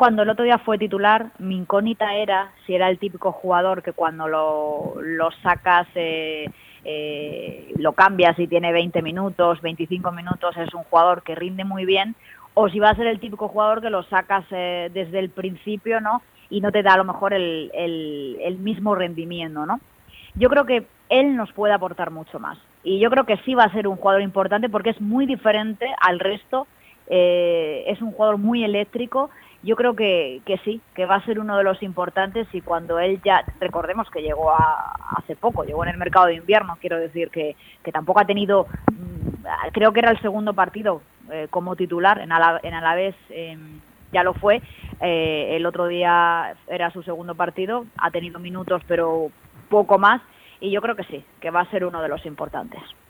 cuando el otro día fue titular, mi incógnita era si era el típico jugador que cuando lo sacas, lo cambias y tiene 20 minutos, 25 minutos, es un jugador que rinde muy bien, o si va a ser el típico jugador que lo sacas desde el principio, ¿no? Y no te da a lo mejor el mismo rendimiento, ¿no? Yo creo que él nos puede aportar mucho más. Y yo creo que sí va a ser un jugador importante porque es muy diferente al resto. Es un jugador muy eléctrico. Yo creo que sí, que va a ser uno de los importantes, y cuando él ya, recordemos que llegó hace poco, llegó en el mercado de invierno, quiero decir que tampoco ha tenido, creo que era el segundo partido como titular, en Alavés ya lo fue, el otro día era su segundo partido, ha tenido minutos pero poco más, y yo creo que sí, que va a ser uno de los importantes.